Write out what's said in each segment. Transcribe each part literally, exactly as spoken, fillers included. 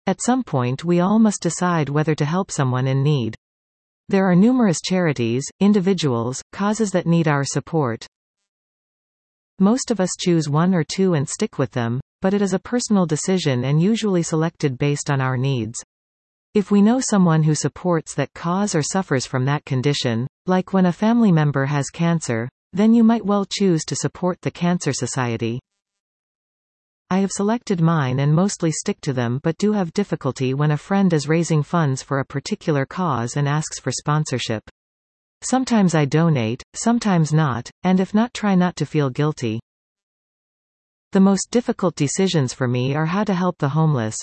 At some point we all must decide whether to help someone in need. There are numerous charities, individuals, causes that need our support. Most of us choose one or two and stick with them, but it is a personal decision and usually selected based on our needs. If we know someone who supports that cause or suffers from that condition, like when a family member has cancer, then you might well choose to support the Cancer Society. I have selected mine and mostly stick to them, but do have difficulty when a friend is raising funds for a particular cause and asks for sponsorship. Sometimes I donate, sometimes not, and if not, try not to feel guilty. The most difficult decisions for me are how to help the homeless.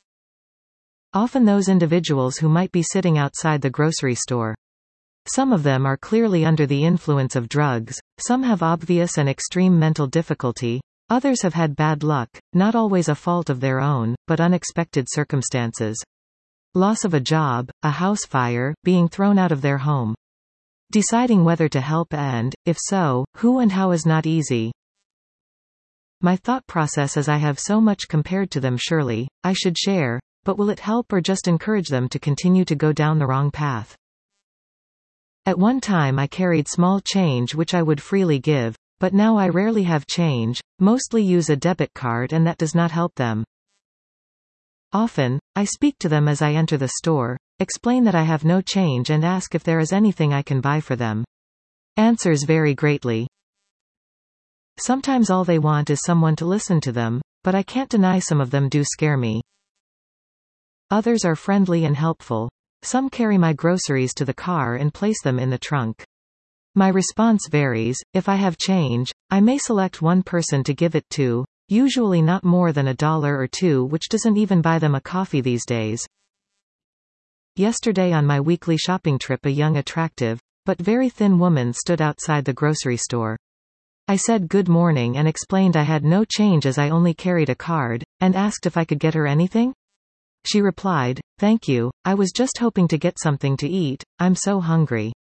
Often those individuals who might be sitting outside the grocery store. Some of them are clearly under the influence of drugs, some have obvious and extreme mental difficulty, others have had bad luck, not always a fault of their own, but unexpected circumstances. Loss of a job, a house fire, being thrown out of their home. Deciding whether to help and, if so, who and how is not easy. My thought process is I have so much compared to them, surely, I should share, but will it help or just encourage them to continue to go down the wrong path? At one time I carried small change which I would freely give, but now I rarely have change, mostly use a debit card, and that does not help them. Often, I speak to them as I enter the store, explain that I have no change and ask if there is anything I can buy for them. Answers vary greatly. Sometimes all they want is someone to listen to them, but I can't deny some of them do scare me. Others are friendly and helpful. Some carry my groceries to the car and place them in the trunk. My response varies. If I have change, I may select one person to give it to, usually not more than a dollar or two, which doesn't even buy them a coffee these days. Yesterday on my weekly shopping trip, a young, attractive, but very thin woman stood outside the grocery store. I said good morning and explained I had no change as I only carried a card, and asked if I could get her anything. She replied, "Thank you, I was just hoping to get something to eat, I'm so hungry."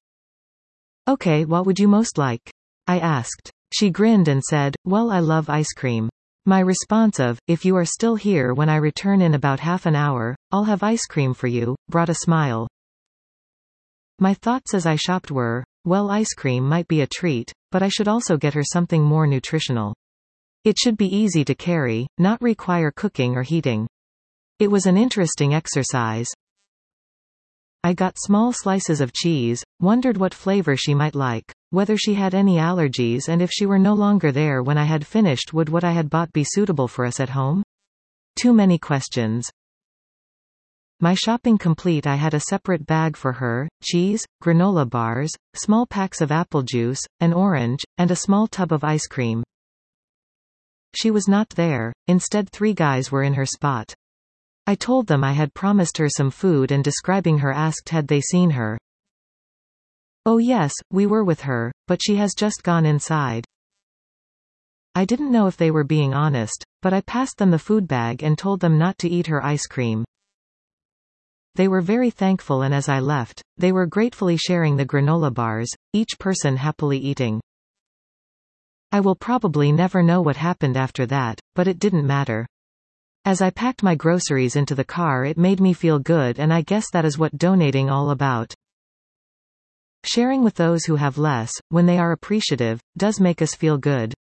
"Okay, what would you most like?" I asked. She grinned and said, "Well, I love ice cream." My response of, "If you are still here when I return in about half an hour, I'll have ice cream for you," brought a smile. My thoughts as I shopped were, well, ice cream might be a treat, but I should also get her something more nutritional. It should be easy to carry, not require cooking or heating. It was an interesting exercise. I got small slices of cheese, wondered what flavor she might like, whether she had any allergies, and if she were no longer there when I had finished, would what I had bought be suitable for us at home? Too many questions. My shopping complete, I had a separate bag for her, cheese, granola bars, small packs of apple juice, an orange, and a small tub of ice cream. She was not there, instead three guys were in her spot. I told them I had promised her some food, and describing her asked had they seen her. "Oh yes, we were with her, but she has just gone inside." I didn't know if they were being honest, but I passed them the food bag and told them not to eat her ice cream. They were very thankful, and as I left, they were gratefully sharing the granola bars, each person happily eating. I will probably never know what happened after that, but it didn't matter. As I packed my groceries into the car, it made me feel good, and I guess that is what donating all about. Sharing with those who have less, when they are appreciative, does make us feel good.